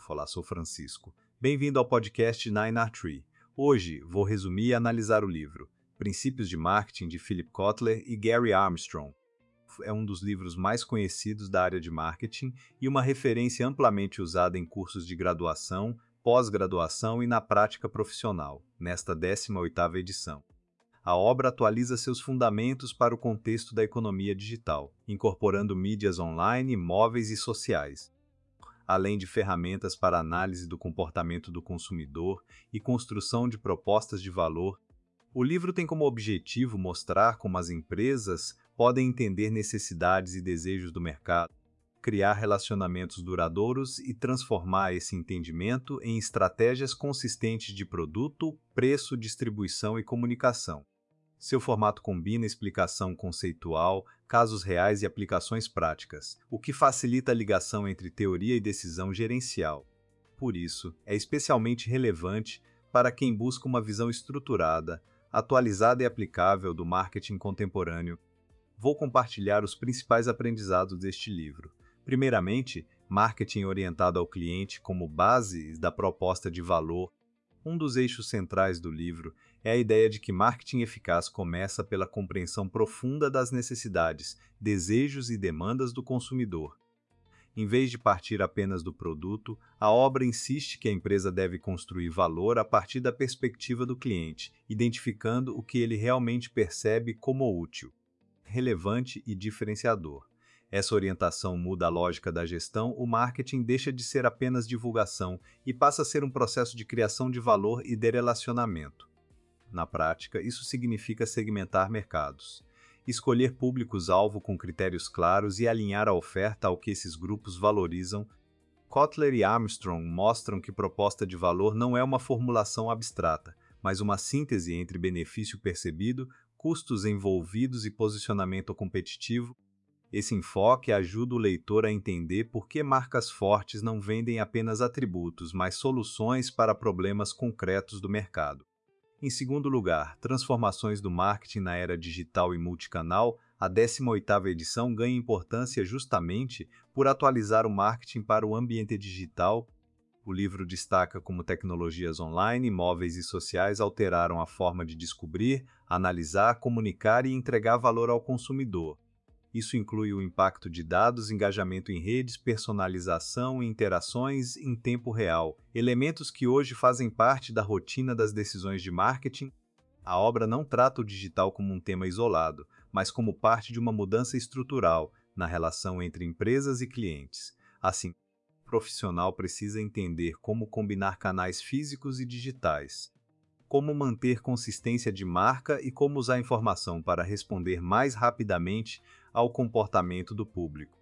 Olá, sou Francisco. Bem-vindo ao podcast 9R3. Hoje vou resumir e analisar o livro Princípios de Marketing de Philip Kotler e Gary Armstrong. É um dos livros mais conhecidos da área de marketing e uma referência amplamente usada em cursos de graduação, pós-graduação e na prática profissional, nesta 18ª edição. A obra atualiza seus fundamentos para o contexto da economia digital, incorporando mídias online, móveis e sociais, além de ferramentas para análise do comportamento do consumidor e construção de propostas de valor. O livro tem como objetivo mostrar como as empresas podem entender necessidades e desejos do mercado, criar relacionamentos duradouros e transformar esse entendimento em estratégias consistentes de produto, preço, distribuição e comunicação. Seu formato combina explicação conceitual, casos reais e aplicações práticas, o que facilita a ligação entre teoria e decisão gerencial. Por isso, é especialmente relevante para quem busca uma visão estruturada, atualizada e aplicável do marketing contemporâneo. Vou compartilhar os principais aprendizados deste livro. Primeiramente, marketing orientado ao cliente como base da proposta de valor. Um dos eixos centrais do livro é a ideia de que marketing eficaz começa pela compreensão profunda das necessidades, desejos e demandas do consumidor. Em vez de partir apenas do produto, a obra insiste que a empresa deve construir valor a partir da perspectiva do cliente, identificando o que ele realmente percebe como útil, relevante e diferenciador. Essa orientação muda a lógica da gestão. O marketing deixa de ser apenas divulgação e passa a ser um processo de criação de valor e de relacionamento. Na prática, isso significa segmentar mercados, escolher públicos-alvo com critérios claros e alinhar a oferta ao que esses grupos valorizam. Kotler e Armstrong mostram que proposta de valor não é uma formulação abstrata, mas uma síntese entre benefício percebido, custos envolvidos e posicionamento competitivo. Esse enfoque ajuda o leitor a entender por que marcas fortes não vendem apenas atributos, mas soluções para problemas concretos do mercado. Em segundo lugar, transformações do marketing na era digital e multicanal. A 18ª edição ganha importância justamente por atualizar o marketing para o ambiente digital. O livro destaca como tecnologias online, móveis e sociais alteraram a forma de descobrir, analisar, comunicar e entregar valor ao consumidor. Isso inclui o impacto de dados, engajamento em redes, personalização e interações em tempo real, elementos que hoje fazem parte da rotina das decisões de marketing. A obra não trata o digital como um tema isolado, mas como parte de uma mudança estrutural na relação entre empresas e clientes. Assim, o profissional precisa entender como combinar canais físicos e digitais, como manter consistência de marca e como usar a informação para responder mais rapidamente ao comportamento do público.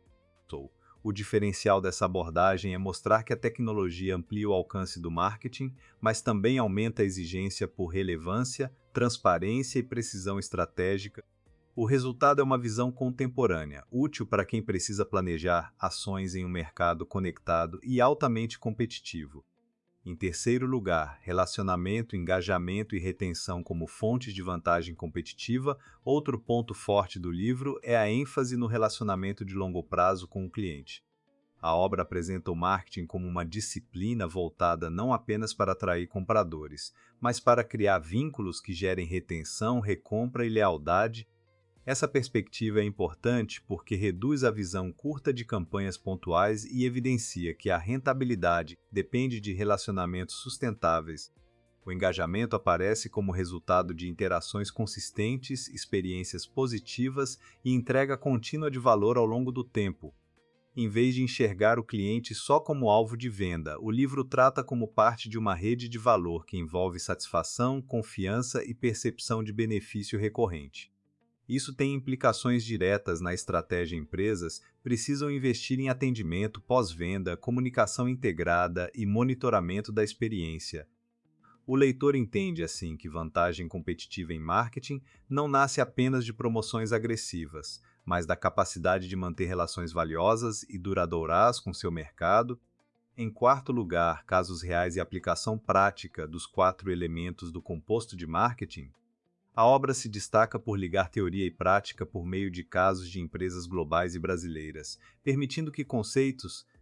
O diferencial dessa abordagem é mostrar que a tecnologia amplia o alcance do marketing, mas também aumenta a exigência por relevância, transparência e precisão estratégica. O resultado é uma visão contemporânea, útil para quem precisa planejar ações em um mercado conectado e altamente competitivo. Em terceiro lugar, relacionamento, engajamento e retenção como fontes de vantagem competitiva. Outro ponto forte do livro é a ênfase no relacionamento de longo prazo com o cliente. A obra apresenta o marketing como uma disciplina voltada não apenas para atrair compradores, mas para criar vínculos que gerem retenção, recompra e lealdade. Essa perspectiva é importante porque reduz a visão curta de campanhas pontuais e evidencia que a rentabilidade depende de relacionamentos sustentáveis. O engajamento aparece como resultado de interações consistentes, experiências positivas e entrega contínua de valor ao longo do tempo. Em vez de enxergar o cliente só como alvo de venda, o livro trata como parte de uma rede de valor que envolve satisfação, confiança e percepção de benefício recorrente. Isso tem implicações diretas na estratégia. Empresas precisam investir em atendimento pós-venda, comunicação integrada e monitoramento da experiência. O leitor entende, assim, que vantagem competitiva em marketing não nasce apenas de promoções agressivas, mas da capacidade de manter relações valiosas e duradouras com seu mercado. Em quarto lugar, casos reais e aplicação prática dos 4 elementos do composto de marketing. A obra se destaca por ligar teoria e prática por meio de casos de empresas globais e brasileiras, permitindo que conceitos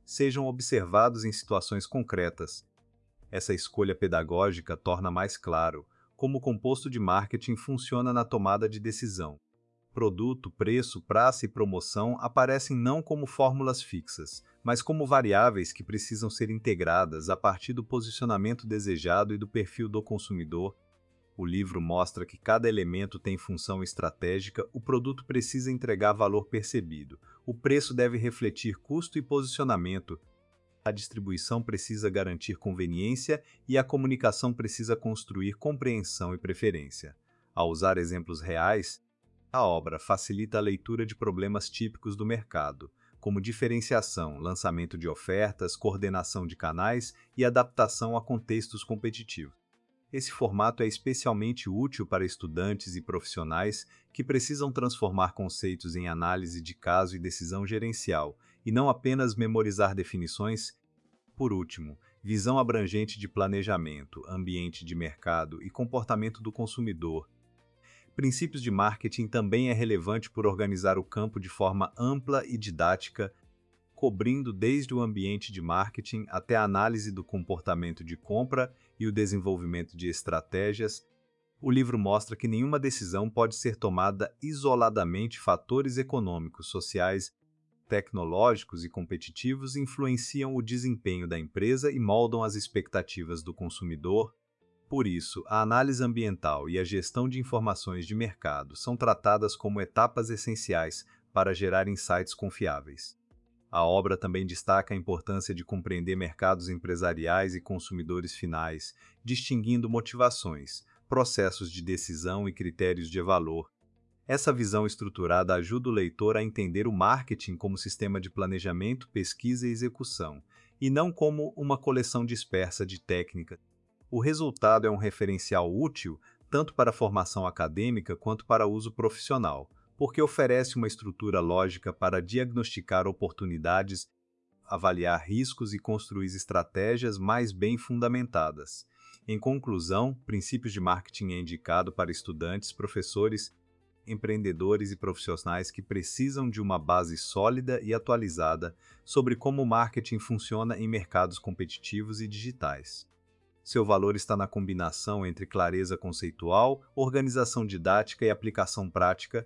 sejam observados em situações concretas. Essa escolha pedagógica torna mais claro como o composto de marketing funciona na tomada de decisão. Produto, preço, praça e promoção aparecem não como fórmulas fixas, mas como variáveis que precisam ser integradas a partir do posicionamento desejado e do perfil do consumidor. O livro mostra que cada elemento tem função estratégica, o produto precisa entregar valor percebido, o preço deve refletir custo e posicionamento, a distribuição precisa garantir conveniência e a comunicação precisa construir compreensão e preferência. Ao usar exemplos reais, a obra facilita a leitura de problemas típicos do mercado, como diferenciação, lançamento de ofertas, coordenação de canais e adaptação a contextos competitivos. Esse formato é especialmente útil para estudantes e profissionais que precisam transformar conceitos em análise de caso e decisão gerencial, e não apenas memorizar definições. Por último, visão abrangente de planejamento, ambiente de mercado e comportamento do consumidor. Princípios de marketing também é relevante por organizar o campo de forma ampla e didática, cobrindo desde o ambiente de marketing até a análise do comportamento de compra e o desenvolvimento de estratégias. O livro mostra que nenhuma decisão pode ser tomada isoladamente. Fatores econômicos, sociais, tecnológicos e competitivos influenciam o desempenho da empresa e moldam as expectativas do consumidor. Por isso, a análise ambiental e a gestão de informações de mercado são tratadas como etapas essenciais para gerar insights confiáveis. A obra também destaca a importância de compreender mercados empresariais e consumidores finais, distinguindo motivações, processos de decisão e critérios de valor. Essa visão estruturada ajuda o leitor a entender o marketing como sistema de planejamento, pesquisa e execução, e não como uma coleção dispersa de técnicas. O resultado é um referencial útil tanto para a formação acadêmica quanto para uso profissional, porque oferece uma estrutura lógica para diagnosticar oportunidades, avaliar riscos e construir estratégias mais bem fundamentadas. Em conclusão, Princípios de Marketing é indicado para estudantes, professores, empreendedores e profissionais que precisam de uma base sólida e atualizada sobre como o marketing funciona em mercados competitivos e digitais. Seu valor está na combinação entre clareza conceitual, organização didática e aplicação prática,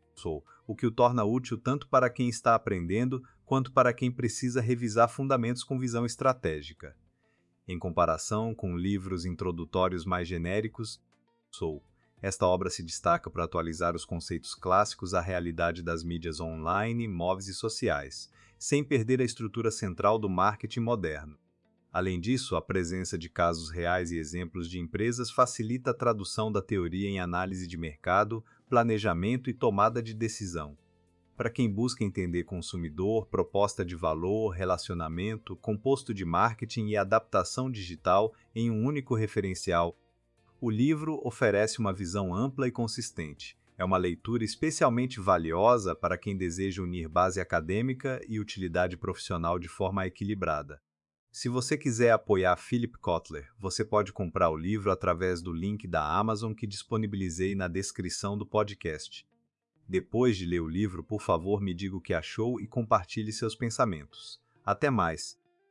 o que o torna útil tanto para quem está aprendendo quanto para quem precisa revisar fundamentos com visão estratégica. Em comparação com livros introdutórios mais genéricos, esta obra se destaca por atualizar os conceitos clássicos à realidade das mídias online, móveis e sociais, sem perder a estrutura central do marketing moderno. Além disso, a presença de casos reais e exemplos de empresas facilita a tradução da teoria em análise de mercado, planejamento e tomada de decisão. Para quem busca entender consumidor, proposta de valor, relacionamento, composto de marketing e adaptação digital em um único referencial, o livro oferece uma visão ampla e consistente. É uma leitura especialmente valiosa para quem deseja unir base acadêmica e utilidade profissional de forma equilibrada. Se você quiser apoiar Philip Kotler, você pode comprar o livro através do link da Amazon que disponibilizei na descrição do podcast. Depois de ler o livro, por favor, me diga o que achou e compartilhe seus pensamentos. Até mais!